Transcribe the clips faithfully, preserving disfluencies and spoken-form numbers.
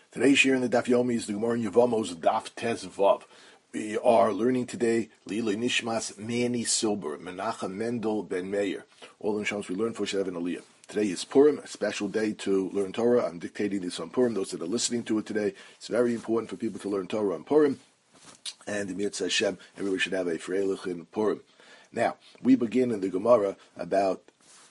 Today's share in the Daf Yomi is the Gemara in Yevamos Daf Tes Vav. We are learning today Lila Nishmas Manny Silber, Menachem Mendel Ben Meir. All the Nishmas we learned for should have an Aliyah. Today is Purim, a special day to learn Torah. I'm dictating this on Purim. Those that are listening to it today, it's very important for people to learn Torah on Purim. And in Mitzvah Hashem, everybody should have a Freilich in Purim. Now, we begin in the Gemara about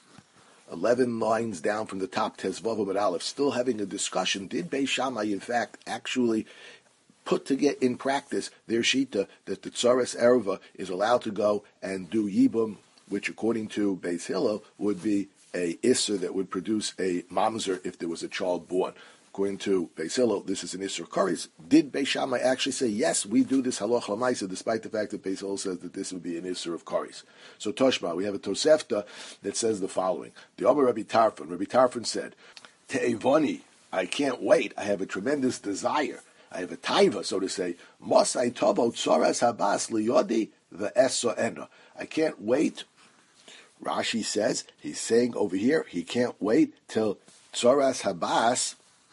eleven lines down from the top, Tezvav Amud Aleph, still having a discussion. Did Beis Shammai, in fact, actually put to get in practice their shita that the Tzaras Erva is allowed to go and do Yibum, which according to Beis Hillel would be a Isser that would produce a Mamzer if there was a child born. According to Beis Hillel, this is an Isser Kares. Did Beis Shammai actually say, yes, we do this Halach Lamaisa, despite the fact that Beis Hillel says that this would be an Isser of Kares? So Toshma, we have a Tosefta that says the following. The Omer Rabbi Tarfon, Rabbi Tarfon said, Te'evoni, I can't wait, I have a tremendous desire, I have a taiva, so to say, Mosai Tobo Tzoras Habas Liyodi Ve'eso Ena. I can't wait. Rashi says, he's saying over here, he can't wait till Tzoras Habas,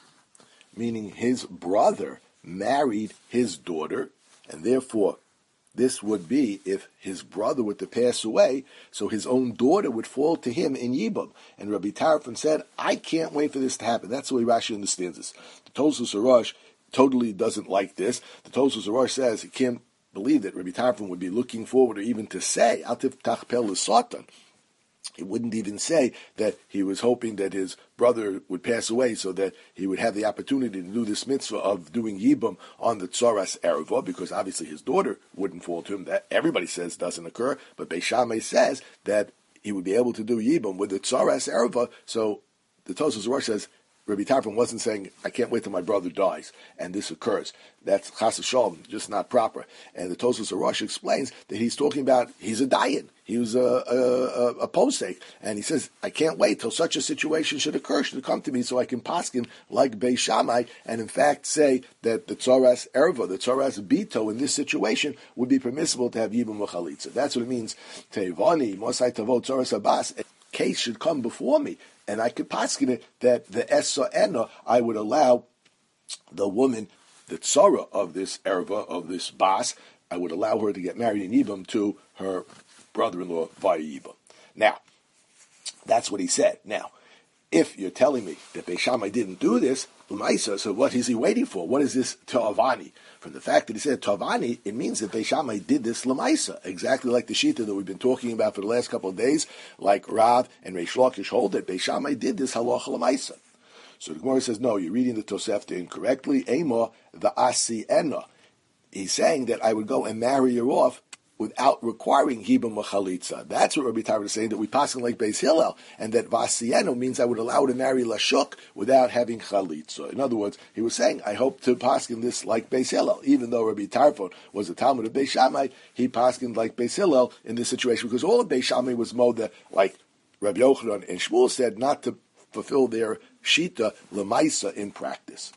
meaning his brother, married his daughter, and therefore this would be if his brother were to pass away, so his own daughter would fall to him in Yibum. And Rabbi Tarfon said, I can't wait for this to happen. That's the way Rashi understands this. The Tosfos Arosh totally doesn't like this. The Tosfos Arosh says he can't believe that Rabbi Tarfon would be looking forward or even to say, Al tiftach pel l'satan. He wouldn't even say that he was hoping that his brother would pass away so that he would have the opportunity to do this mitzvah of doing Yibum on the Tzoras Erva, because obviously his daughter wouldn't fall to him. That everybody says doesn't occur, but Beis Shammai says that he would be able to do Yibum with the Tzoras Erva. So the Tosfos Arosh says, Rabbi Tarfon wasn't saying, I can't wait till my brother dies, and this occurs. That's chas v'shalom, just not proper. And the Tosfos Arosh explains that he's talking about, he's a dayan, he was a, a, a, a posek, and he says, I can't wait till such a situation should occur, should come to me, so I can paskin like Beis Shammai, and in fact say that the Tzoras Erva, the Tzoras Bito in this situation would be permissible to have Yibum v'chalitza. That's what it means, Teivani, Mosai Tavot Tzoras Abbas, a case should come before me, and I could paskin it that the Esa Ena, I would allow the woman, the tzara of this erva, of this bas, I would allow her to get married in Yibum to her brother-in-law via Yibum. Now, that's what he said. Now, if you're telling me that Beis Shammai didn't do this, Umaisa, so what is he waiting for? What is this Ta'avani? From the fact that he said Ta'avani, it means that Beis Shammai did this Lamaisa, exactly like the Shita that we've been talking about for the last couple of days, like Rav and Reish Lakish hold that Beis Shammai did this Halacha Lamaisa. So the Gemara says, no, you're reading the Tosefta incorrectly. Ema v'asi ena. He's saying that I would go and marry her off without requiring Yibum Chalitza. That's what Rabbi Tarfon is saying, that we pass like Beis Hillel, and that Vasieno means I would allow her to marry Lashuk without having Chalitza. In other words, he was saying, I hope to paskin this like Beis Hillel. Even though Rabbi Tarfon was a Talmud of Beis Shammai, he paskined like Beis Hillel in this situation, because all of Beis Shammai was moda, like Rabbi Yochanan and Shmuel said, not to fulfill their shita lemaisa in practice.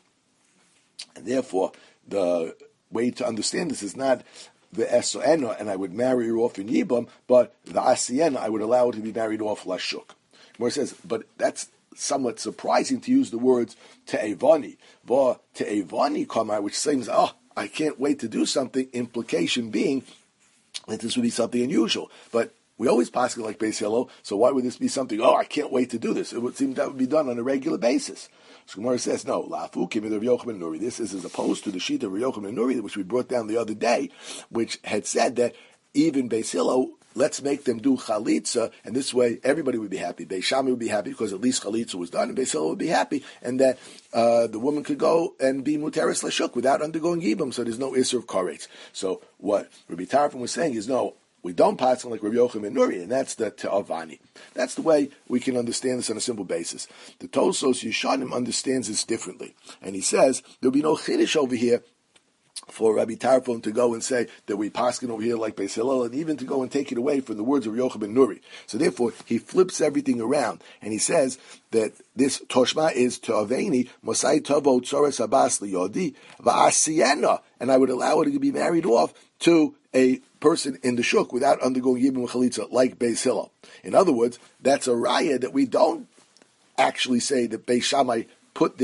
And therefore, the way to understand this is not the Esoena, and I would marry her off in Yibam, but the Asiena, I would allow her to be married off Lashuk. Where it says, but that's somewhat surprising to use the words Te'evani. Va Te'evani Kamar, which seems, oh, I can't wait to do something, implication being that this would be something unusual. But we always pass it like Beis Hillel, so why would this be something, oh, I can't wait to do this? It would seem that would be done on a regular basis. So Gemara says, no, La'afu Kim Rav Yochanan Nuri. This is as opposed to the sheet of Rav Yochanan Nuri, which we brought down the other day, which had said that even Beis Hillel, let's make them do Chalitza, and this way everybody would be happy. Beis Shammai would be happy because at least Chalitza was done, and Beis Hillel would be happy, and that uh, the woman could go and be Muteris Lashuk without undergoing Yibam, so there's no Isser of Karetz. So what Rabbi Tarfon was saying is, no, we don't pass on like Rabbi Yochanan and Nuri, and that's the Te'avani. That's the way we can understand this on a simple basis. The Tosos Yeshanim understands this differently. And he says, there'll be no Chiddush over here for Rabbi Tarfon to go and say that we paskin over here like Beis Hillel, and even to go and take it away from the words of Yochanan ben Nuri. So therefore, he flips everything around, and he says that this Toshma is Te'aveni, Mosai Tavo Tzoras Abbas Liyodi, Va'asiena, and I would allow her to be married off to a person in the shuk without undergoing Yibum Chalitza like Beis Hillel. In other words, that's a raya that we don't actually say that Beis Shammai put their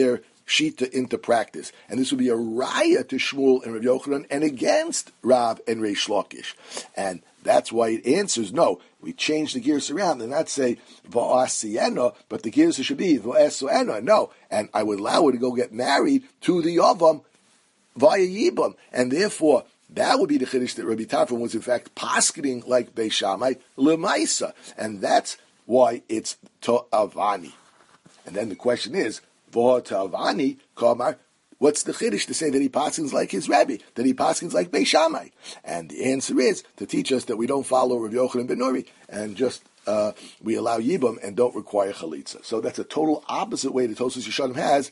shita into practice, and this would be a raya to Shmuel and Rav Yochanan and against Rav and Reish Lakish, and that's why it answers no. We change the gears around and not say va'asiena, but the gears should be va'asuena. No, and I would allow her to go get married to the Yavam via Yibam, and therefore that would be the chiddush that Rabbi Tarfon was in fact paskening like Beis Shammai lemaisa, and that's why it's to'avani. And then the question is v'ha to'avani kamar. What's the chiddush to say that he paskins like his Rebbe, that he paskins like Beis Shammai? And the answer is to teach us that we don't follow Rav Yochanan ben Nuri and just uh, we allow Yibam and don't require Chalitza. So that's a total opposite way that Tosfos Yeshanim has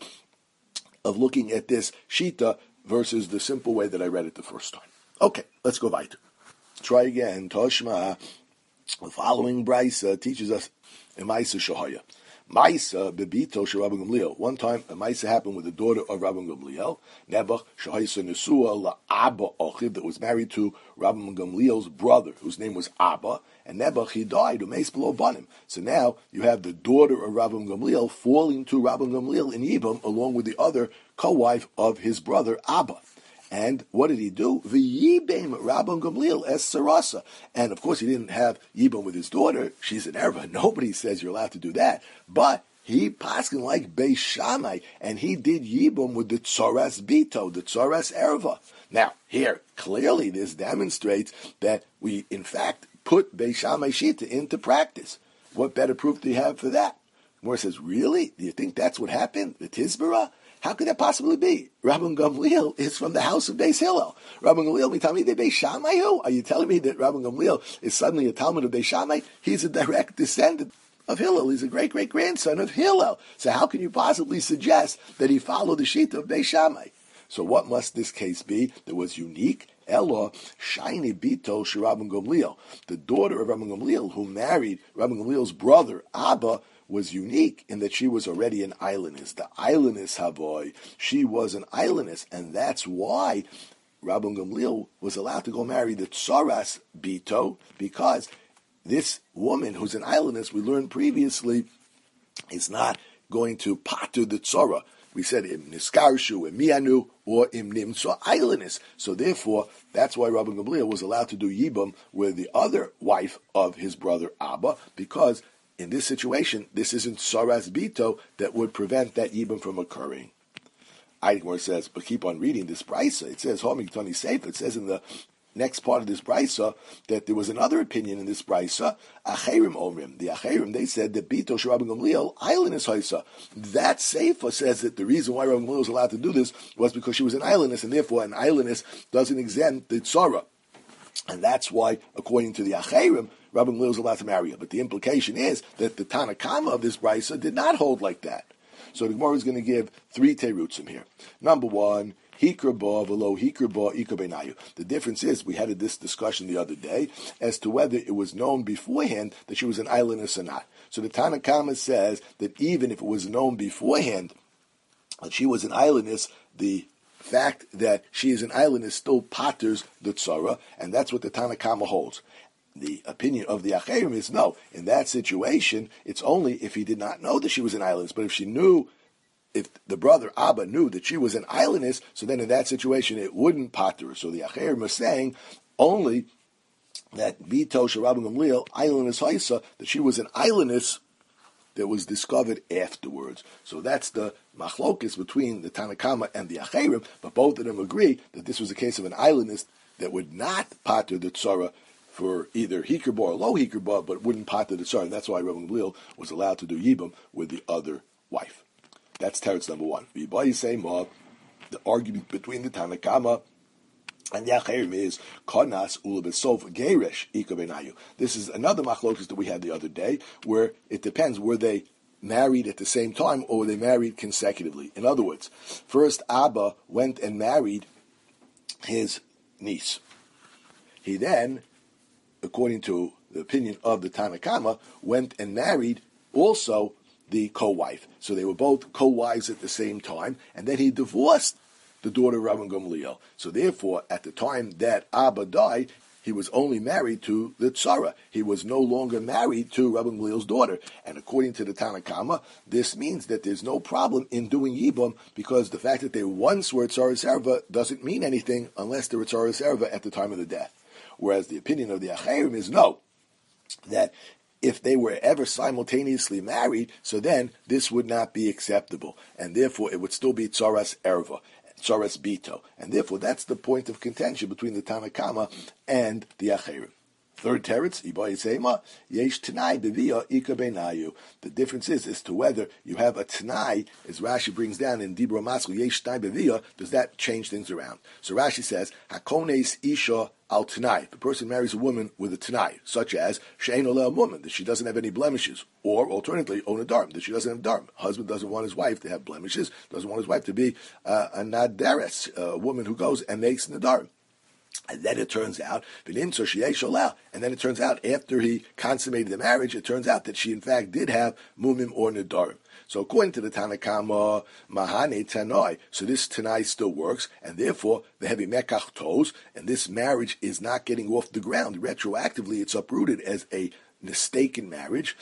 of looking at this Shita versus the simple way that I read it the first time. Okay, let's go weiter. Try again. Toshma, the following Brisa teaches us Emaisa Shahaya. Maisa bebito she Rabban Gamliel. One time a Maisa happened with the daughter of Rabban Gamliel, Nebuch Shahisa Nesua la Abba Ochiv, that was married to Rabban Gamliel's brother, whose name was Abba, and Nebuch he died, umeis below banim. So now you have the daughter of Rabban Gamliel falling to Rabban Gamliel in Yibam along with the other co-wife of his brother Abba. And what did he do? V'yibam Rabban Gamliel es sarasa. And of course he didn't have Yibam with his daughter. She's an erva. Nobody says you're allowed to do that. But he paskin like Beis Shammai, and he did Yibam with the tzoras bito, the tzoras erva. Now, here, clearly this demonstrates that we, in fact, put Beis Shammai Shita into practice. What better proof do you have for that? Gemara says, really? Do you think that's what happened? The Tizbara? How could that possibly be? Rabban Gamliel is from the house of Beis Hillel. Rabban Gamliel, me tell me they Beis Shammai who? Are you telling me that Rabban Gamliel is suddenly a Talmud of Beis Shammai? He's a direct descendant of Hillel. He's a great-great-grandson of Hillel. So how can you possibly suggest that he followed the Shita of Beis Shammai? So what must this case be that was unique? Elo, Shaini Bito Rabban Gamliel. The daughter of Rabban Gamliel, who married Rabban Gamliel's brother, Abba, was unique in that she was already an islandess. The islandess, Havoy, she was an islandess, and that's why Rabban Gamliel was allowed to go marry the Tzoras Bito, because this woman who's an islandess, we learned previously, is not going to pater the Tzora. We said im niskarshu, im mianu, or im nimso islandess. So therefore, that's why Rabban Gamliel was allowed to do Yibam with the other wife of his brother Abba, because in this situation, this isn't Saras Bito that would prevent that Yibam from occurring. Eidgmar says, but keep on reading this Brisa. It says, Homik Tony Sefer, it says in the next part of this Brisa that there was another opinion in this Brisa, Acherim Omrim. The Acherim, they said that Bito Rabban Gamliel, island is Haisa. That Sefer says that the reason why Rabban Gamliel was allowed to do this was because she was an islandess, and therefore an islandess doesn't exempt the Tzara. And that's why, according to the Acherim, Rabban Gamliel was allowed to marry her. But the implication is that the Tanakama of this Brisa did not hold like that. So the Gemara is going to give three terutzim here. Number one, Hikra ba v'lo hikra ba ika benayu. The difference is, we had this discussion the other day as to whether it was known beforehand that she was an islandess or not. So the Tanakama says that even if it was known beforehand that she was an islandess, the fact that she is an islandess still patters the tzara, and that's what the Tanakama holds. The opinion of the Acherim is no. In that situation, it's only if he did not know that she was an islandess. But if she knew, if the brother Abba knew that she was an islandess, so then in that situation it wouldn't pater her. So the Acherim are saying only that Bito Rabban Gamliel, islandess Haisa, that she was an islandess that was discovered afterwards. So that's the machlokis between the Tanakama and the Acherim, but both of them agree that this was a case of an islandess that would not pater the tzara for either Hikr or low Hikr, but wouldn't pater the tzara. And that's why Rabban Gamliel was allowed to do Yibam with the other wife. That's teretz number one. The argument between the Tanakama and the Acherim is Konas Ulabesof Geresh Ika Benayu. This is another machlokas that we had the other day, where it depends, were they married at the same time or were they married consecutively? In other words, first Abba went and married his niece. He then, according to the opinion of the Tanakama, went and married also the co-wife. So they were both co-wives at the same time, and then he divorced the daughter of Rabban Gamliel. So therefore, at the time that Abba died, he was only married to the Tzara. He was no longer married to Rabbi Gamliel's daughter. And according to the Tanna Kama, this means that there's no problem in doing Yibum, because the fact that they once were Tzaras Erva doesn't mean anything unless they were Tzaras Erva at the time of the death. Whereas the opinion of the Acherim is no, that if they were ever simultaneously married, so then this would not be acceptable, and therefore it would still be Tzaras Erva, Tzaras Bito, and therefore that's the point of contention between the Tanna Kama and the Acherim. Third teretz, Ibai Seima, Yesh Tanai Bevia Ika Beinayu. The difference is as to whether you have a Tanai, as Rashi brings down in Dibra Masku, Yesh Tanai Bevia, does that change things around? So Rashi says, Hakones Isha al Tanai. The person marries a woman with a Tanai, such as She'en Oleh woman, that she doesn't have any blemishes, or alternatively, Ona Dharm, that she doesn't have Dharm. Husband doesn't want his wife to have blemishes, doesn't want his wife to be uh, a Nadares, a woman who goes and makes Nadarim. And then it turns out, and then it turns out after he consummated the marriage, it turns out that she in fact did have mumim or nedarim. So according to the Tanna Kama, mahane tanoi, so this tanai still works, and therefore the heavy mekach toes, and this marriage is not getting off the ground. Retroactively, it's uprooted as a mistaken marriage.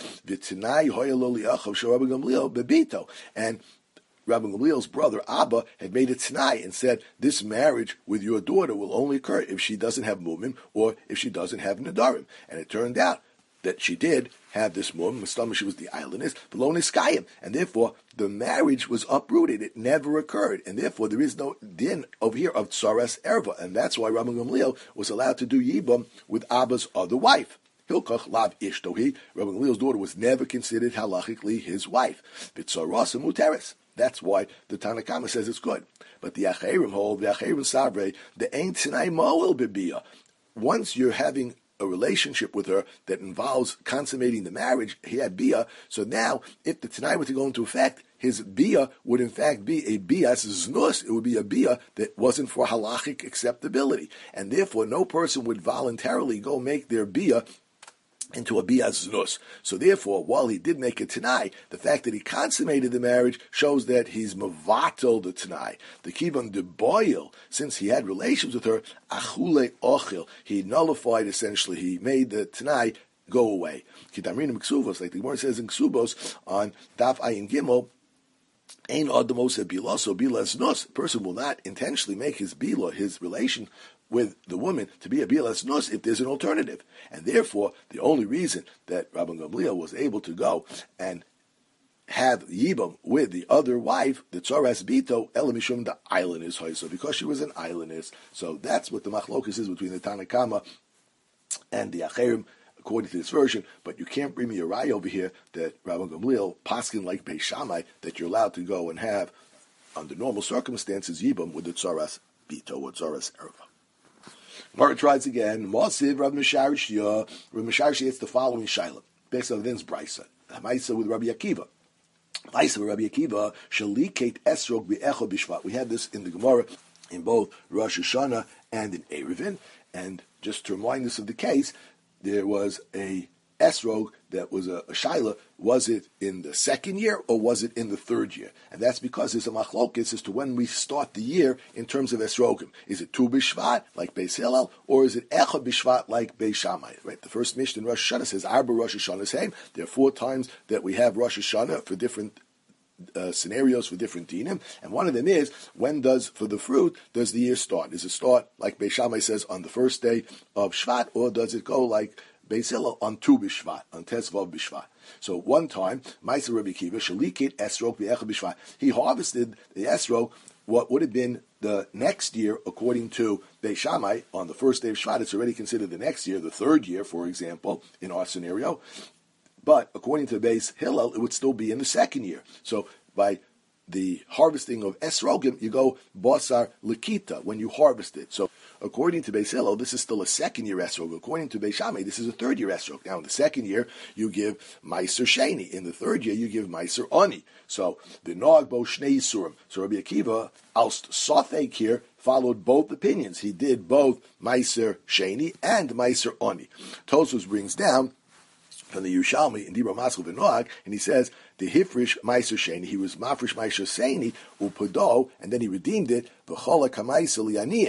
And Rabbi Gamliel's brother Abba had made a t'nai and said, this marriage with your daughter will only occur if she doesn't have mumim or if she doesn't have nadarim. And it turned out that she did have this mum, Mustama, she was the islandess, below Niskayim, and therefore the marriage was uprooted. It never occurred, and therefore there is no din over here of Tzaras Erva, and that's why Rabbi Gamliel was allowed to do Yibam with Abba's other wife. Hilkach lav ishtohi, Rabbi Gamliel's daughter was never considered halachically his wife. B'tzaras muteres. That's why the Tanna Kama says it's good. But the Acherim hold, the Acherim Sabre, the Ein T'nai Moel B'Biyah. Once you're having a relationship with her that involves consummating the marriage, he had Biyah, so now, if the T'nai were to go into effect, his Biyah would in fact be a Biyah Znus, it would be a Biyah that wasn't for halachic acceptability. And therefore, no person would voluntarily go make their Biyah into a biyas znus. So therefore, while he did make a tanai, the fact that he consummated the marriage shows that he's mavatel the tanai. The kibbutz de boil, since he had relations with her, achule ochil, he nullified essentially, he made the tanai go away. Kitamrinim ksuvos, like the Gemara says in Ksubos on Daf Ayin Gimel, Ein adamos a bila, so bila znus. A person will not intentionally make his bila, his relation with the woman, to be a bilas nus if there's an alternative. And therefore, the only reason that Rabban Gamliel was able to go and have Yibam with the other wife, the Tzaras Bito, Elamishum, the islandess, so because she was an islandess. So that's what the machlokus is between the Tanna Kama and the Acherim, according to this version. But you can't bring me a raya over here that Rabban Gamliel, paskin like Beis Shammai, that you're allowed to go and have, under normal circumstances, Yibam with the Tzaras Bito or Tzaras Erva. Gemara tries again. Masiv Rav Misharishya. Rav Misharishya gets the following shaila based on Vin's brisa. Ma'isa with Rabbi Akiva. Ma'isa with Rabbi Akiva. Shaliket esrog be'echo b'shvat. We had this in the Gemara in both Rosh Hashanah and in Eruvin. And just to remind us of the case, there was a esrog that was a, a shaila. Was it in the second year or was it in the third year? And that's because there's a machlokes as to when we start the year in terms of esrogim. Is it Tu B'Shvat like Beis Hillel, or is it Echad B'Shvat like Beis Shammai? Right. The first Mishnah in Rosh Hashanah says Arba Rosh Hashanah Same. There are four times that we have Rosh Hashanah for different uh, scenarios for different dinim, and one of them is when does for the fruit does the year start? Does it start like Beis Shammai says on the first day of Shvat, or does it go like Beis Hillel on Tu B'Shvat, on Tesvav B'Shvat? So one time, Ma'aser Rabbi Akiva, Shalikit Esrog B'Echad B'Shvat, he harvested the Esrog, what would have been the next year, according to Beis Shammai, on the first day of Shvat, it's already considered the next year, the third year, for example, in our scenario. But according to Beis Hillel, it would still be in the second year. So by the harvesting of esrogim, you go basar likita when you harvest it. So according to Beis Hillel, this is still a second year esrog. According to Beis Shammai, this is a third year esrog. Now in the second year, you give meiser sheni. In the third year, you give meiser ani. So the nog bo shnei surim. So Rabbi Akiva, alst safek here, followed both opinions. He did both meiser sheni and meiser ani. Tosfos brings down from the Yerushalmi in Dibra Maskul V'Noag, and he says the Hifrish Meiser Sheni, he was Mafrish Meiser Sheni Upodo, and then he redeemed it V'Chola Kamaisa Lianiyim,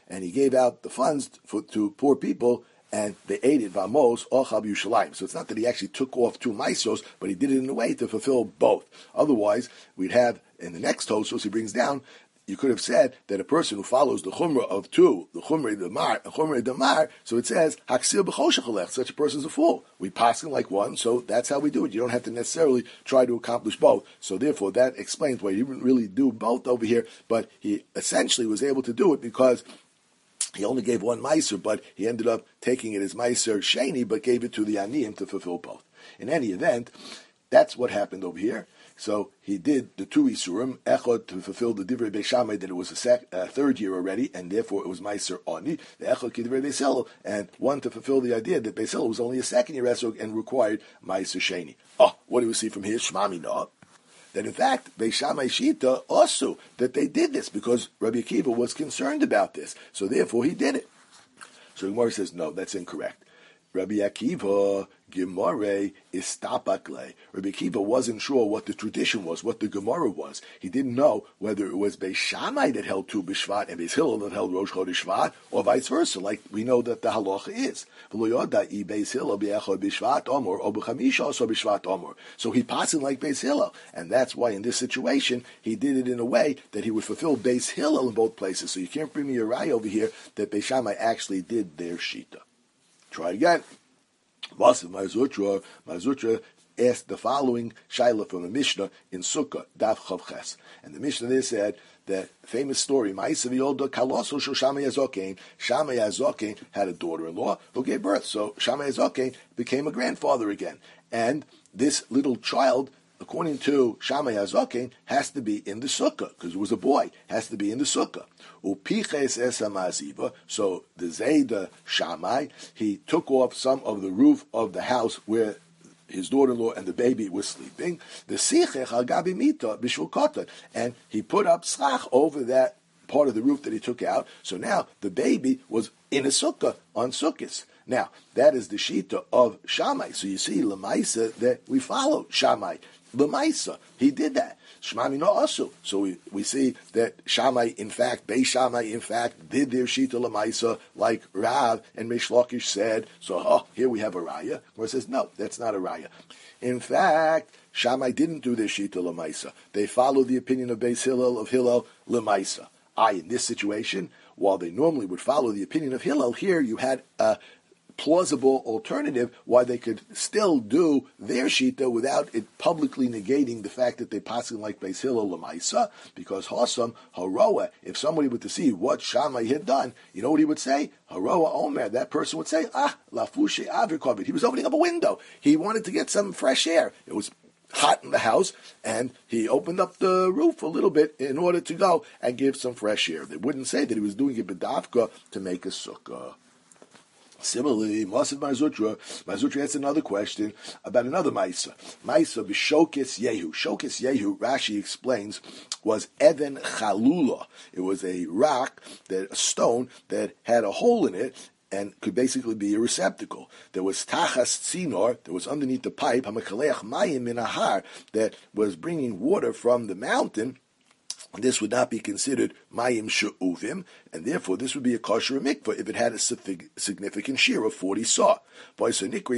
and he gave out the funds for, to poor people, and they ate it, vamos, ochab Yerushalayim. So it's not that he actually took off two maisos, but he did it in a way to fulfill both. Otherwise, we'd have, in the next Tosos he brings down, you could have said that a person who follows the chumrah of two, the chumrah damar, chumrah damar, so it says, haksir b'choshechalech, such a person is a fool. We pass him like one, so that's how we do it. You don't have to necessarily try to accomplish both. So therefore, that explains why he didn't really do both over here, but he essentially was able to do it because he only gave one meiser, but he ended up taking it as meiser sheni, but gave it to the aniyim to fulfill both. In any event, that's what happened over here. So he did the two isurim, echod to fulfill the divrei Beis Shammai that it was a sec, uh, third year already, and therefore it was meiser oni. The echod kidivrei Beis Hillel, and one to fulfill the idea that Beis Hillel was only a second year esrog and required meiser sheni. Oh, what do we see from here? Shmami no. That in fact, Beis Shammai Shita also, that they did this because Rabbi Akiva was concerned about this. So therefore he did it. So Gemara says, no, that's incorrect. Rabbi Akiva, Gemara is stapakle. Rabbi Akiva wasn't sure what the tradition was, what the Gemara was. He didn't know whether it was Beis Shammai that held Tu B'Shvat and Beis Hillel that held Rosh Chodesh Shvat, or vice versa, like we know that the halacha is. So he passed it like Beis Hillel, and that's why in this situation he did it in a way that he would fulfill Beis Hillel in both places. So you can't bring me a raya over here that Beis Shammai actually did their shita. Try again. Marzutra, Marzutra asked the following shaila from the Mishnah in Sukkah, Daf Chavches. And the Mishnah there said that famous story, Ma'asav Yolda Kaloso Shel Shammai Azokein. Shammai Azokein had a daughter-in-law who gave birth. So Shammai Azokein became a grandfather again. And this little child, according to Shammai Azokein, has to be in the sukkah, because it was a boy, has to be in the sukkah. Upiches esa maziva, so the Zayda Shammai, he took off some of the roof of the house where his daughter-in-law and the baby was sleeping. The sichech al gabi mita b'shul kotan, and he put up schach over that part of the roof that he took out. So now the baby was in a sukkah on sukkahs. Now that is the shita of Shammai. So you see lemaisa that we follow Shammai. Lemaisa, he did that. Shmami no asu. So we, we see that Shammai, in fact, Beis Shammai, in fact, did their shita lemaisa like Rav and Reish Lakish said. So oh, here we have a raya. Where it says no, that's not a raya. In fact, Shammai didn't do their shita lemaisa. They followed the opinion of Beis Hillel of Hillel lemaisa. I, in this situation, while they normally would follow the opinion of Hillel, here you had a plausible alternative why they could still do their shita without it publicly negating the fact that they passing like Beis Hillel lemaisa, because Hasam haroa, if somebody were to see what Shammai had done, you know what he would say? Haroa Omer, that person would say, ah, lafushe avrikovid. He was opening up a window. He wanted to get some fresh air. It was hot in the house, and he opened up the roof a little bit in order to go and give some fresh air. They wouldn't say that he was doing it bedavka to make a sukkah. Similarly, Masav Marzutra, Marzutra asks another question about another Maisa. Maisa b'Shokes Yehu. Shokes Yehu, Rashi explains, was Even Chalula. It was a rock, that a stone that had a hole in it and could basically be a receptacle. There was Tachas Tzinor, that was underneath the pipe, Hamakaleach Mayim min Ahar, that was bringing water from the mountain. This would not be considered mayim she'uvim, and therefore this would be a kosher mikvah if it had a significant shear of forty saw. And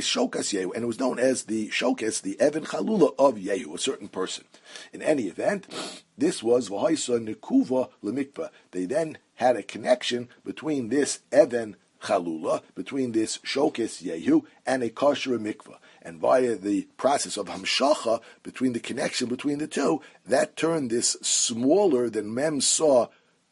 it was known as the shokas, the Even Chalula of Yehu, a certain person. In any event, this was v'haisa nekuva lemikvah. They then had a connection between this Even Chalula, between this shokas Yehu, and a kosher mikvah. And via the process of hamshacha, between the connection between the two, that turned this smaller than Mem saw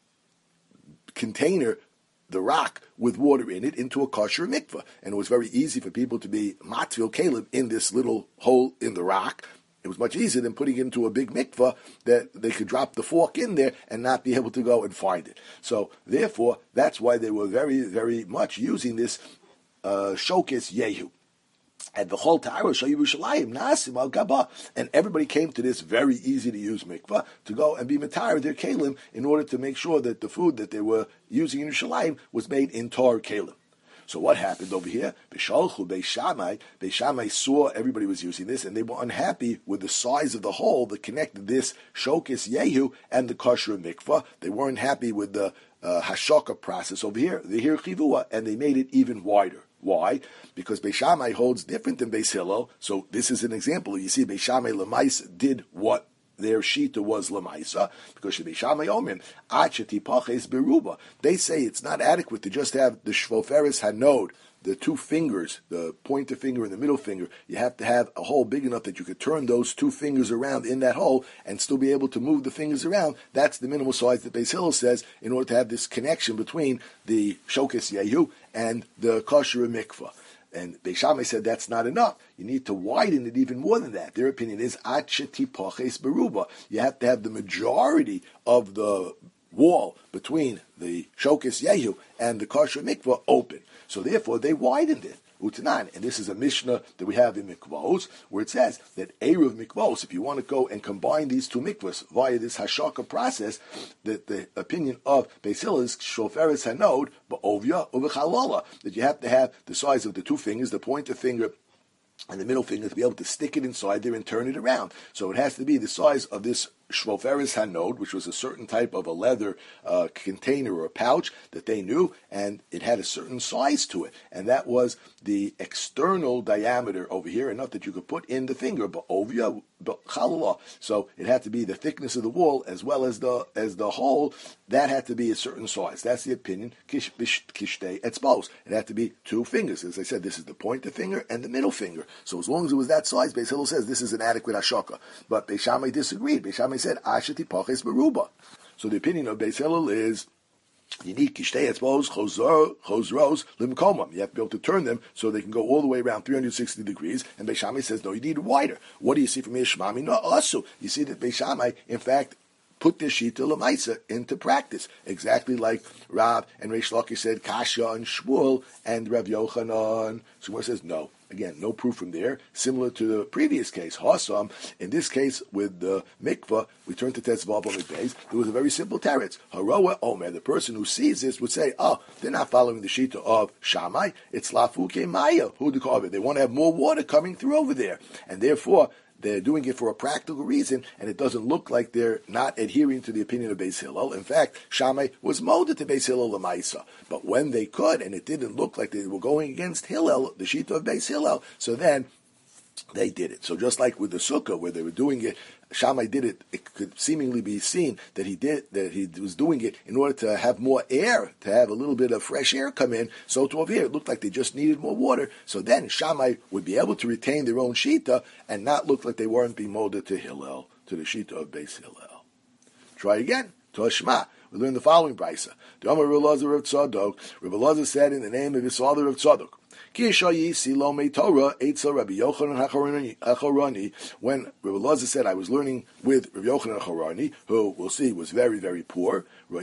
container, the rock with water in it, into a kosher mikvah. And it was very easy for people to be matvil kalim in this little hole in the rock. It was much easier than putting it into a big mikvah that they could drop the fork in there and not be able to go and find it. So therefore, that's why they were very, very much using this uh, shokes Yehu. And the whole Ta'ara Yerushalayim Nasim al Gaba, and everybody came to this very easy to use mikvah to go and be matar their kalim in order to make sure that the food that they were using in Yerushalayim was made in tar kalim. So what happened over here? B'shalchu Beis Shammai. Beis Shammai saw everybody was using this, and they were unhappy with the size of the hole that connected this Shokis Yehu and the Kosher Mikvah. They weren't happy with the uh, Hashaka process over here, the Hir Chivua, and they made it even wider. Why? Because Beis Shammai holds different than Beis Hillel. So this is an example. You see, Beis Shammai Lemais did what their shita was lemaisa, because Beis Shammai omrim acheti paches beruba. They say it's not adequate to just have the shvoferes hanod, the two fingers, the pointer finger and the middle finger. You have to have a hole big enough that you could turn those two fingers around in that hole and still be able to move the fingers around. That's the minimal size that Beis Hillel says in order to have this connection between the Shokes Yehu and the Kosher Mikvah. And Beis Shammai said that's not enough. You need to widen it even more than that. Their opinion is acheti paches beruba. You have to have the majority of the wall between the Shokes Yehu and the Kosher Mikvah open. So therefore, they widened it. Utanan, and this is a Mishnah that we have in Mikvos, where it says that Eruv Mikvos, if you want to go and combine these two mikvahs via this Hashaka process, that the opinion of Beis Hillel is Shoferes Hanod, Ba'ovya, Uvechalala, that you have to have the size of the two fingers, the pointer finger and the middle finger, to be able to stick it inside there and turn it around. So it has to be the size of this Shvoferes Hanod, which was a certain type of a leather uh, container or pouch that they knew, and it had a certain size to it. And that was the external diameter over here, enough that you could put in the finger, but ovia, but chalala. So it had to be the thickness of the wall as well as the as the hole. That had to be a certain size. That's the opinion. Kish kishtei etzbos. It had to be two fingers. As I said, this is the pointer finger and the middle finger. So as long as it was that size, Beis Hillel says this is an adequate hashaka. But Beis Shammai disagreed. Beis Shammai said asheti paches beruba. So the opinion of Beis Hillel is you need kishtei etzbos chosros limkomam. You have to be able to turn them so they can go all the way around three hundred sixty degrees. And Beis Shammai says no, you need it wider. What do you see from Yishmami? No, also you see that Beis Shammai, in fact, put this shita lemaisa into practice, exactly like Rav and Reish Lakish said, Kasha and Shmuel and Rav Yochanan. So Gemara says no. Again, no proof from there. Similar to the previous case, Hasam. In this case, with the mikvah, we turn to Tetzvav B'Mikbeis. There was a very simple teretz. Haroa Omer, the person who sees this would say, oh, they're not following the shita of Shammai. It's Lafuke Maya, who the carve. They want to have more water coming through over there. And therefore, they're doing it for a practical reason, and it doesn't look like they're not adhering to the opinion of Beis Hillel. In fact, Shammai was molded to Beis Hillel Lemaisa. But when they could, and it didn't look like they were going against Hillel, the shita of Beis Hillel, so then they did it. So just like with the sukkah, where they were doing it, Shammai did it, it could seemingly be seen that he did that he was doing it in order to have more air, to have a little bit of fresh air come in. So to over here, it looked like they just needed more water. So then Shammai would be able to retain their own shita and not look like they weren't being molded to Hillel, to the shita of Beis Hillel. Try again. Toshma. We learn the following brisa. The Amar Rav Elazar of Tzadok. Rav Elazar said in the name of his father of Tzadok, when Rabbi Elazar said, I was learning with Rabbi Yochanan HaCharani, who we'll see was very, very poor,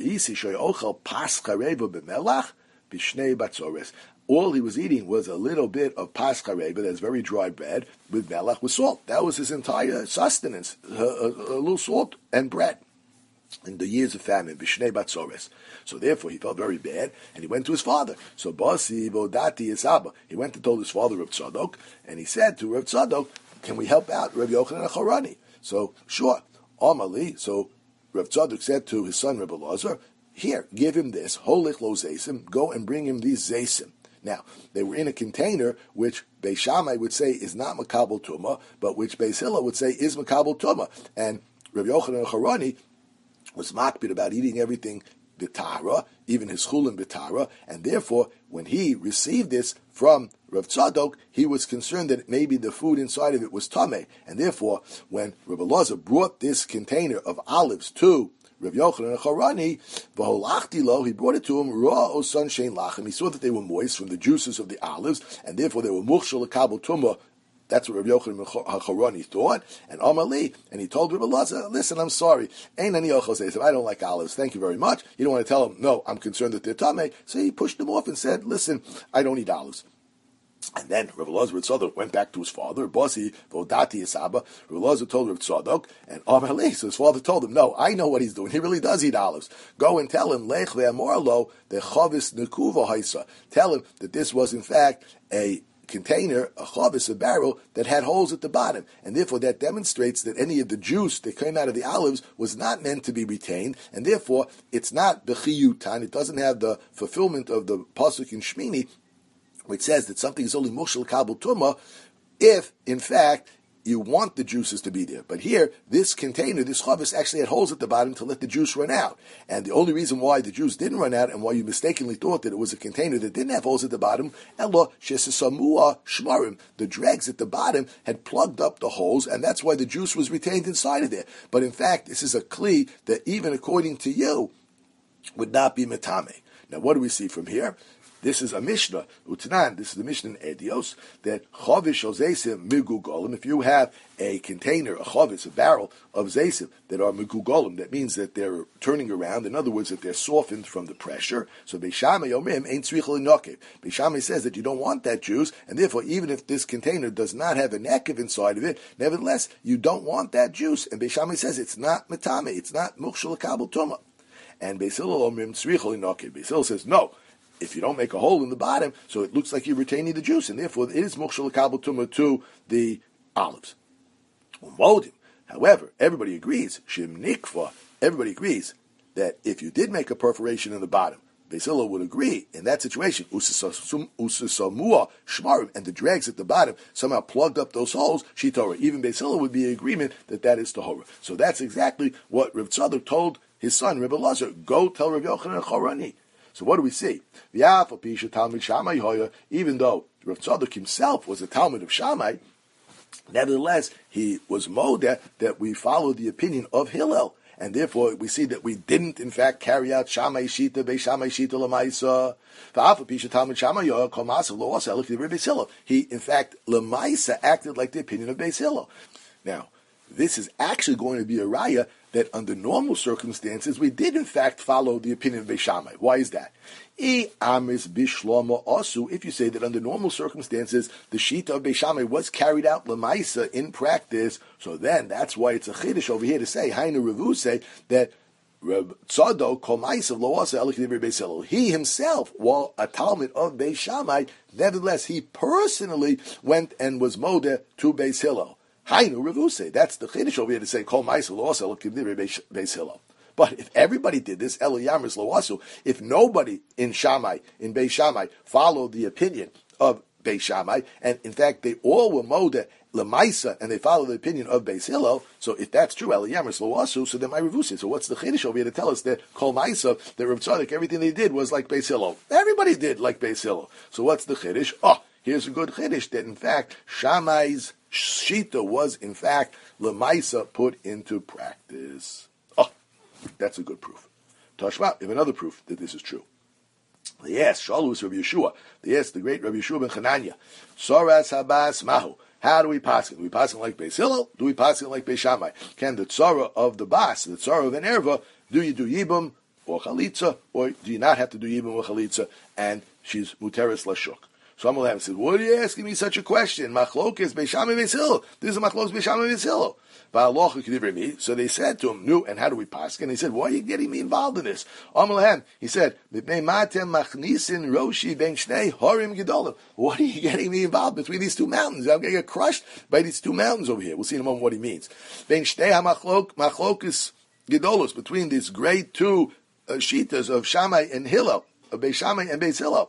all he was eating was a little bit of paskareva, that's very dry bread, with melach, with salt. That was his entire sustenance, a, a, a little salt and bread. In the years of famine, Bishnei Batzores. So therefore he felt very bad, and he went to his father. So Basi Vodati Isaba. He went and told his father Rav Tzadok, and he said to Rav Tzadok, can we help out Rav Yochanan HaCharani? So, sure. Amali, so Rav Tzadok said to his son Rav Elazar, here, give him this, holich lo zaysim, go and bring him these zaysim. Now, they were in a container which Beis Shammai would say is not Makabel Tumah, but which Beis Hillel would say is Makabel Tumah. And Rav Yochanan HaCharani was makbid about eating everything b'tara, even his chulin b'tara, and therefore, when he received this from Rav Tzadok, he was concerned that maybe the food inside of it was tameh, and therefore, when Rav Elazar brought this container of olives to Rav Yochanan HaCharani, v'holachti lo, he brought it to him, ra o son shein lachem, he saw that they were moist from the juices of the olives, and therefore they were muchshel l'kabel tumah. That's what Rabbi Yochanan HaCharani thought. And Amali, and he told Rabbi Elazar, listen, I'm sorry. Ain't any ochel says, I don't like olives. Thank you very much. You don't want to tell him, no, I'm concerned that they're tameh. So he pushed him off and said, listen, I don't eat olives. And then Rav Elazar Tzadok went back to his father, Bosi, Vodati Yisaba. Rav Elazar told Rav Tzadok, and Amar Lei, so his father told him, no, I know what he's doing. He really does eat olives. Go and tell him, Lech ve'amor lo, the chavis nekuva haisa. Tell him that this was in fact a container, a chavis, a barrel, that had holes at the bottom. And therefore that demonstrates that any of the juice that came out of the olives was not meant to be retained, and therefore it's not bechiyutan, it doesn't have the fulfillment of the pasuk in Shmini, which says that something is only mushal kabel tuma if, in fact, you want the juices to be there. But here, this container, this chavis, actually had holes at the bottom to let the juice run out. And the only reason why the juice didn't run out and why you mistakenly thought that it was a container that didn't have holes at the bottom, ella shesesamua shmarim, the dregs at the bottom had plugged up the holes, and that's why the juice was retained inside of there. But in fact, this is a kli that even according to you would not be metame. Now, what do we see from here? This is a Mishnah, Utanan, this is the Mishnah in Edios, that Chavish or Zaysim Migugolim, if you have a container, a Chavish, a barrel of Zaysim that are Migugolim, that means that they're turning around, in other words, that they're softened from the pressure. So Beishamai Omrim ain't Tzrichel Inokev. Beishamai says that you don't want that juice, and therefore, even if this container does not have a nekev inside of it, nevertheless, you don't want that juice. And Beishamai says it's not Metame, it's not Mukshal Kabel Tuma. And Beis Hillel Omrim Tzrichel Inokev. Beis Hillel says, no. If you don't make a hole in the bottom, so it looks like you're retaining the juice, and therefore it is mukshal kabel tumah to the olives. However, everybody agrees, shim nikva, everybody agrees that if you did make a perforation in the bottom, Beis Hillel would agree in that situation, usisamua shmarim, and the dregs at the bottom somehow plugged up those holes, shitorah. Even Beis Hillel would be in agreement that that is tahora. So that's exactly what Rav Tzadok told his son, Rav Elazar, go tell Rav Yochanan Charani. So what do we see? Even though Rav Tzadok himself was a Talmud of Shammai, nevertheless, he was modeh that we followed the opinion of Hillel. And therefore, we see that we didn't, in fact, carry out Shammai Shita, Beis Shammai Shita Lamaisa. He, in fact, Lamaisa acted like the opinion of Beis Hillel. Now, this is actually going to be a raya that under normal circumstances we did in fact follow the opinion of Beis Shammai. Why is that? If you say that under normal circumstances the shita of Beis Shammai was carried out lemaisa in practice, so then that's why it's a chiddush over here to say Hainu Revu say that Reb Tzadok kol ma'asav lo asa ela k'divrei Beis Hillel. He himself, while a Talmud of Beis Shammai, nevertheless he personally went and was modeh to Beis Hillel. Hainu Revuse. That's the chiddush over here to say kol ma'asav lo asa ela k'divrei Beis Hillel. But if everybody did this, Elo Yamris Lo Asu, if nobody in Shammai, in Beis Shammai, followed the opinion of Beis Shammai, and in fact they all were modeh lemaisa, and they followed the opinion of Beis Hillel, so if that's true, Elo Yamris Lo Asu, so then my Revusi. So what's the chiddush over here to tell us that Kol Ma'isa, that Rav Tzadok, everything they did was like Beis Hillel? Everybody did like Beis Hillel. So what's the chiddush? Oh, here's a good chiddush, that in fact Shammai's shita was in fact lemaisa put into practice. That's a good proof. Tashma, you have another proof that this is true. Yes, Shalus Rabbi Yeshua. Yes, the great Rabbi Yeshua ben Chananya. Soras Habas Mahu. How do we pass it? Do we pass it like Beis Hillel? Do we pass it like Beis Shammai? Can the tzara of the bas, the tzara of an erva, do you do yibum or chalitza, or do you not have to do yibum or chalitza, and she's muteris lashuk? So Amalek said, "What are you asking me such a question? Machlokes Beis Shammai Beis Hillel. This is a machlokes Beis Shammai Beis Hillel." So they said to him, "No, and how do we pass?" And he said, "Why are you getting me involved in this?" He said, "What are you getting me involved between these two mountains? I'm going to get crushed by these two mountains over here." We'll see in a moment what he means. Between these great two uh, shitas of Shammai and Hillel, of Beis Shammai and Beis Hillel.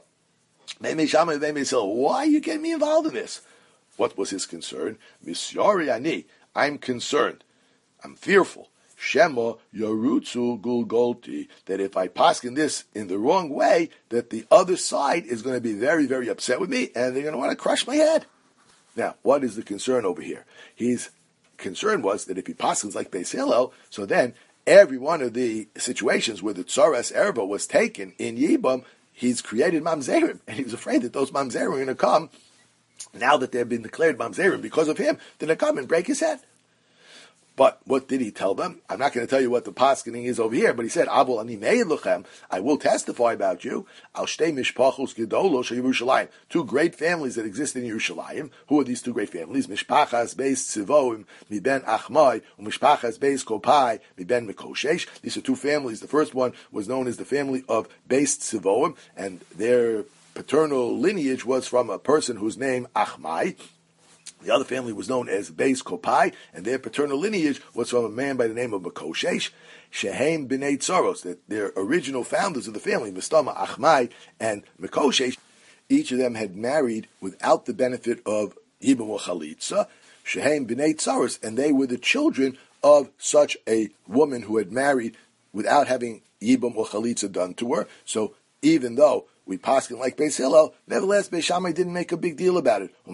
Why are you getting me involved in this? What was his concern? Misyari ani. I'm concerned. I'm fearful. Shema yarutzu gulgolti. That if I paskin this in the wrong way, that the other side is going to be very, very upset with me, and they're going to want to crush my head. Now, what is the concern over here? His concern was that if he paskins like Beis Hillel, so then every one of the situations where the tzaras erba was taken in Yibam, he's created mamzerim, and he was afraid that those mamzerim are going to come. Now that they've been declared mamzerim because of him, then they come and break his head. But what did he tell them? I'm not going to tell you what the paskening is over here, but he said, Avol ani meid luchem, I will testify about you. Al shtei mishpachos gedolos Yerushalayim, two great families that exist in Yerushalayim. Who are these two great families? Mishpachas beis Tzivoim miben Achmai, and Mishpachas beis Kopai miben Mikoshesh. These are two families. The first one was known as the family of beis Tzivoim, and their paternal lineage was from a person whose name Achmai. The other family was known as Beis Kopai, and their paternal lineage was from a man by the name of Makoshesh, Shehem B'nei Tsaros, that their original founders of the family, Mistama Achmai and Makoshesh, each of them had married without the benefit of Yibum or Chalitza, Shehem B'nei Tsaros, and they were the children of such a woman who had married without having Yibum or Chalitza done to her. So even though we paskin like Beis Hillel, nevertheless Beis Shammai didn't make a big deal about it.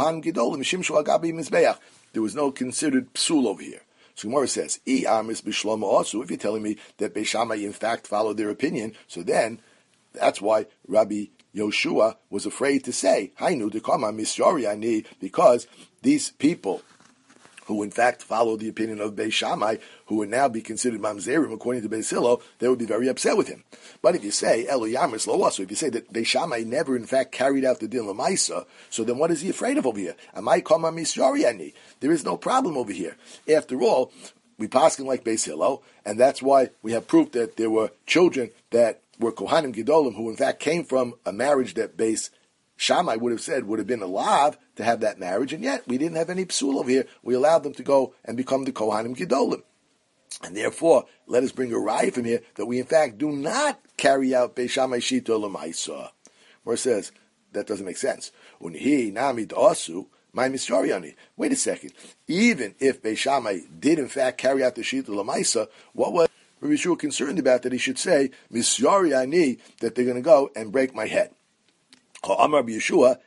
There was no considered psul over here. So Gemara says, "I amis b'shlomo also." If you're telling me that Beis Shammai in fact followed their opinion, so then that's why Rabbi Yoshua was afraid to say, "Hainu dekama misyori ani," because these people who in fact followed the opinion of Beis Shammai, who would now be considered mamzerim according to Beis Hillel, they would be very upset with him. But if you say Elo Yamris Lo Asu, if you say that Beis Shammai never in fact carried out the din l'maisa, so then what is he afraid of over here? Amai kama misyari ani. There is no problem over here. After all, we paskin like Beis Hillel, and that's why we have proof that there were children that were Kohanim Gedolim who in fact came from a marriage that Beis Shammai would have said would have been allowed to have that marriage, and yet we didn't have any psul over here. We allowed them to go and become the Kohanim Gedolim. And therefore, let us bring a raya from here that we in fact do not carry out Beis Shammai Shita L'maisa. Where it says, that doesn't make sense. Unhi nami da'asu, my misyariani. Wait a second. Even if Beis Shammai did in fact carry out the Shita L'maisa, what was Rabbi Yeshua concerned about that he should say, misyariani, that they're going to go and break my head? Rabbi Yeshua's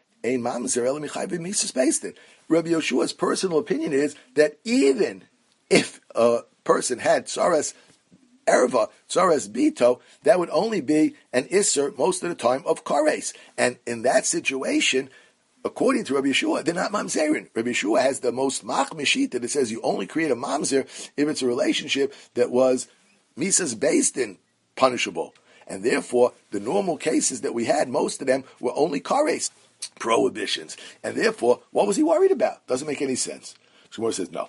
personal opinion is that even if a person had tzaras erva, tzaras bito, that would only be an isser most of the time of kares. And in that situation, according to Rabbi Yeshua, they're not mamzerin. Rabbi Yeshua has the most machmishit that it says you only create a mamzer if it's a relationship that was misas based in punishable. And therefore, the normal cases that we had, most of them were only kares, prohibitions. And therefore, what was he worried about? Doesn't make any sense. So Gemara says, no.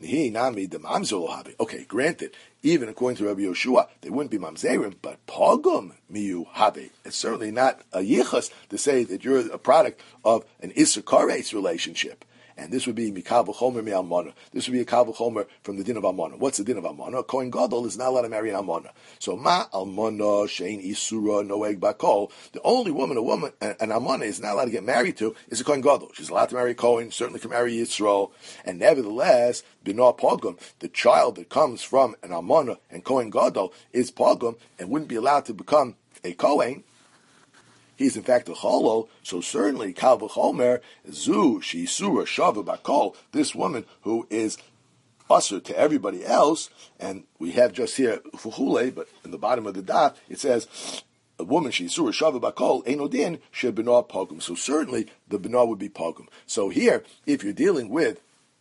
Okay, granted, even according to Rabbi Yoshua, they wouldn't be mamzerim, but pogum miyu habe. It's certainly not a yichus to say that you're a product of an Issur Kares relationship. And this would be Mikal V'chomer Mi Almana. This would be a Kal V'chomer from the din of Almana. What's the din of Almana? A Kohen Gadol is not allowed to marry an Almana. So Ma Almana Shein Isura Noeg Bakol. The only woman a woman an Almana is not allowed to get married to is a Kohen Gadol. She's allowed to marry a Kohen, certainly can marry Yisrael. And nevertheless, Bina Pogum, the child that comes from an Almana and Kohen Gadol is Pogum and wouldn't be allowed to become a Kohen. He's in fact a cholol, so certainly Kal V'chomer Zu Shisura Shava Bakol, this woman who is usher to everybody else, and we have just here Fuchule, but in the bottom of the daf it says a woman Shisura Shava Bakol Einodin She Bina Pogum. So certainly the Bina would be Pogum. So here, if you're dealing with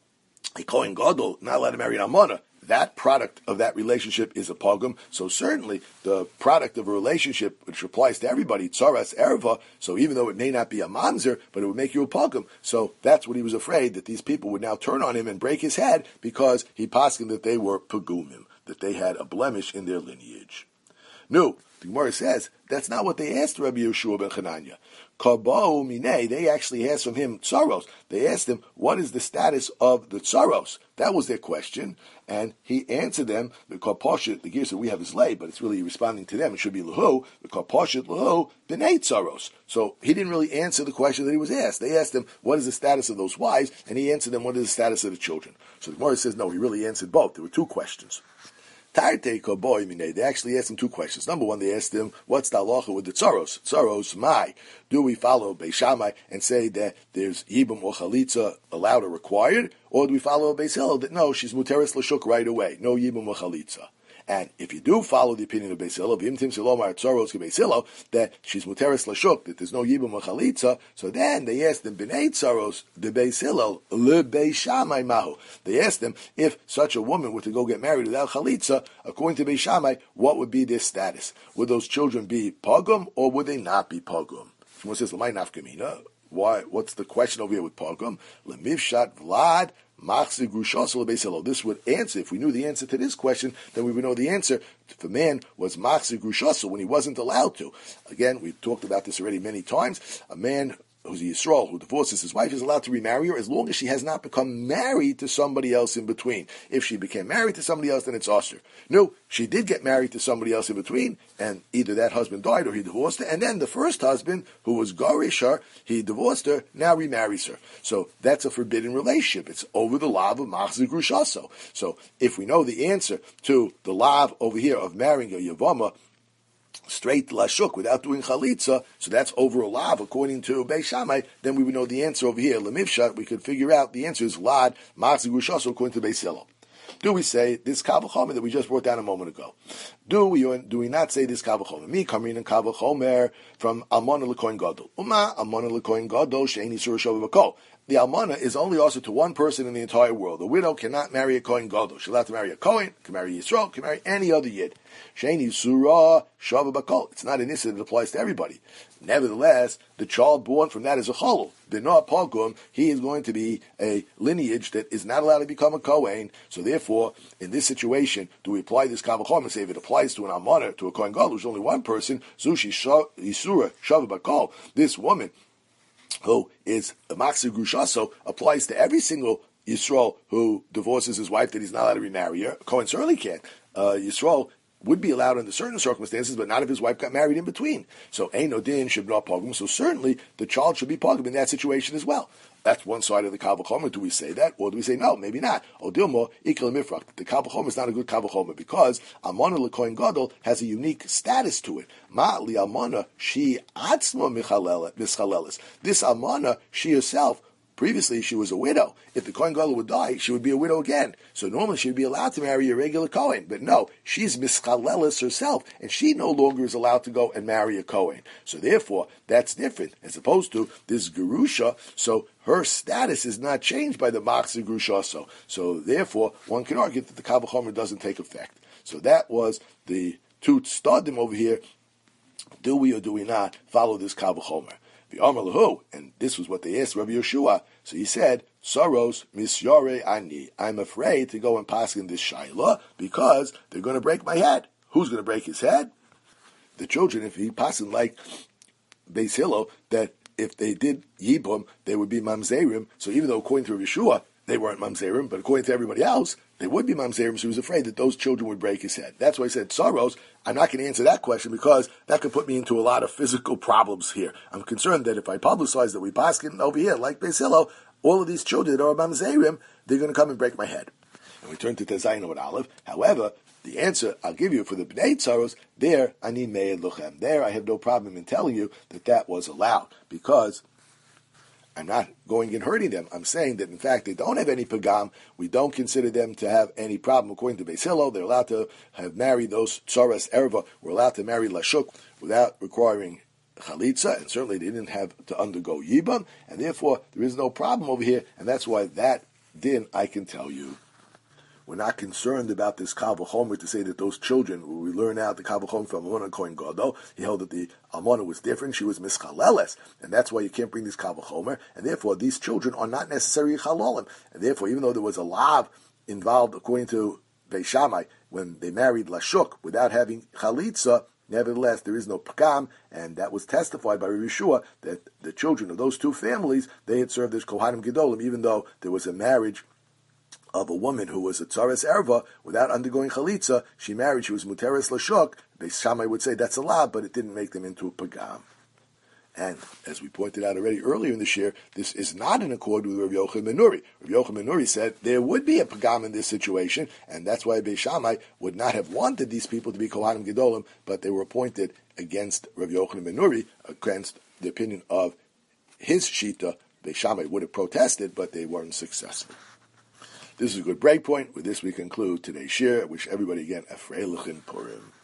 a Kohen Gadol not allowed to marry an Almana, that product of that relationship is a pogum. So certainly the product of a relationship, which applies to everybody, tzaras erva, so even though it may not be a mamzer, but it would make you a pogum. So that's what he was afraid, that these people would now turn on him and break his head because he poskined that they were pogumim, that they had a blemish in their lineage. No, the Gemara says, that's not what they asked Rabbi Yeshua ben Chananya. Kabau Minei, they actually asked from him tsaros. They asked him, what is the status of the tsaros? That was their question. And he answered them, the Karpashit, the gears that we have is lay, but it's really responding to them. It should be Lahu, the Karpashit Lahu, B'nei tsaros. So he didn't really answer the question that he was asked. They asked him, what is the status of those wives? And he answered them, what is the status of the children? So the Gemara says, no, he really answered both. There were two questions. They actually asked him two questions. Number one, they asked him, what's the halacha with the tzaros? Tzaros, my. Do we follow Beis Shammai and say that there's yibum or chalitza allowed or required? Or do we follow Beis Hillel that no, she's muteris l'shuk right away, no yibum or chalitza? And if you do follow the opinion of Beis Hillel, that she's muteres lashuk, that there's no yibum or chalitza, so then they asked them, b'nei tzaros, the Beis Hillel, le Beis Shammai mahu. They asked them, if such a woman were to go get married without chalitza, according to Beis Shammai, what would be their status? Would those children be pogum, or would they not be pogum? Someone says, l'may nafkamina. Why? What's the question over here with pogum? Lemivshat vlad. This would answer, if we knew the answer to this question, then we would know the answer if a man was machzir grushasa when he wasn't allowed to. Again, we've talked about this already many times. A man who's a Yisrael, who divorces his wife, is allowed to remarry her as long as she has not become married to somebody else in between. If she became married to somebody else, then it's osher. No, she did get married to somebody else in between, and either that husband died or he divorced her, and then the first husband, who was garish her, he divorced her, now remarries her. So that's a forbidden relationship. It's over the lav of machzir grushaso. So if we know the answer to the lav over here of marrying a yavama, straight lashuk without doing chalitza, so that's over a lav according to Beis Shammai, then we would know the answer over here. Lemivshat, we could figure out the answer is vlad machzir grushaso according to Beis Hillel. Do we say this kal v'chomer that we just brought down a moment ago? Do we do we not say this kal v'chomer? Me coming in kal v'chomer from almana l'kohen gadol. Uma almana l'kohen gadol she'ein yisur shova b'kol. The almana is only also to one person in the entire world. A widow cannot marry a kohen gadol. She's allowed to marry a kohen, can marry Yisrael, can marry any other yid. She'ein yisur shova b'kol. It's not an issue that applies to everybody. Nevertheless, the child born from that is a cholul. B'no pogum, he is going to be a lineage that is not allowed to become a kohen. So therefore, in this situation, do we apply this kal v'chomer and say if it applies to an almana, to a kohen gadol, who's only one person, zushi yisura shava b'kol, this woman who is a machzir grushaso applies to every single Yisrael who divorces his wife that he's not allowed to remarry her. Kohen certainly can't. Uh, Yisrael would be allowed under certain circumstances, but not if his wife got married in between. So, ein odin should not pogum. So certainly the child should be pogum in that situation as well. That's one side of the kal v'chomer. Do we say that, or do we say no? Maybe not. Odilmo ikal mifrak. The kal v'chomer is not a good kal v'chomer because almana l'kohen gadol has a unique status to it. Ma li almana she atzma mischaleles. This almana, she herself. Previously, she was a widow. If the Kohen Gadol would die, she would be a widow again. So normally she would be allowed to marry a regular Kohen. But no, she's mischalelis herself, and she no longer is allowed to go and marry a Kohen. So therefore, that's different, as opposed to this Gerusha. So her status is not changed by the Machzir Gerusha. So, so therefore, one can argue that the kal v'chomer doesn't take effect. So that was the two stadim over here. Do we or do we not follow this kal v'chomer? The Amar Lahu, and this was what they asked Rabbi Yeshua. So he said, Saros misyore ani. I'm afraid to go and paskin this shaila because they're going to break my head. Who's going to break his head? The children, if he paskin like Beis Hillel, that if they did yibum, they would be mamzerim. So even though according to Rabbi Yeshua, they weren't mamzerim, but according to everybody else, they would be mamzerim, so he was afraid that those children would break his head. That's why he said, Saros, I'm not going to answer that question because that could put me into a lot of physical problems here. I'm concerned that if I publicize that we paskin over here, like Beis Hillel, all of these children that are mamzerim, they're going to come and break my head. And we turn to Tezayin with Aleph. However, the answer I'll give you for the Bnei Tzaros, there, ani me'ed lochem. There, I have no problem in telling you that that was allowed because I'm not going and hurting them. I'm saying that, in fact, they don't have any pagam. We don't consider them to have any problem. According to Beis Hillel, they're allowed to have married those tzaras erva. We're allowed to marry lashuk without requiring chalitza, and certainly they didn't have to undergo yibam, and therefore there is no problem over here, and that's why that din I can tell you. We're not concerned about this kal v'chomer to say that those children, we learn out the kal v'chomer from Almana Kohen Gadol, he held that the Almana was different, she was mischaleles, and that's why you can't bring this kal v'chomer, and therefore these children are not necessarily chalolim, and therefore even though there was a lav involved according to Beis Shammai, when they married lashuk without having chalitza, nevertheless there is no pagam, and that was testified by Rabbi Yeshua that the children of those two families, they had served as Kohanim Gedolim, even though there was a marriage of a woman who was a tzares erva without undergoing chalitza. She married, she was muteres lashuk. Beis Shammai would say that's allowed, but it didn't make them into a pagam. And as we pointed out already earlier in the shir, this is not in accord with Rabbi Yochanan ben Nuri. Rabbi Yochanan ben Nuri said there would be a pagam in this situation, and that's why Beis Shammai would not have wanted these people to be Kohanim Gedolim, but they were appointed against Rabbi Yochanan ben Nuri, against the opinion of his shita. Beis Shammai would have protested, but they weren't successful. This is a good break point. With this, we conclude today's shir. I wish everybody again a freilichen Purim.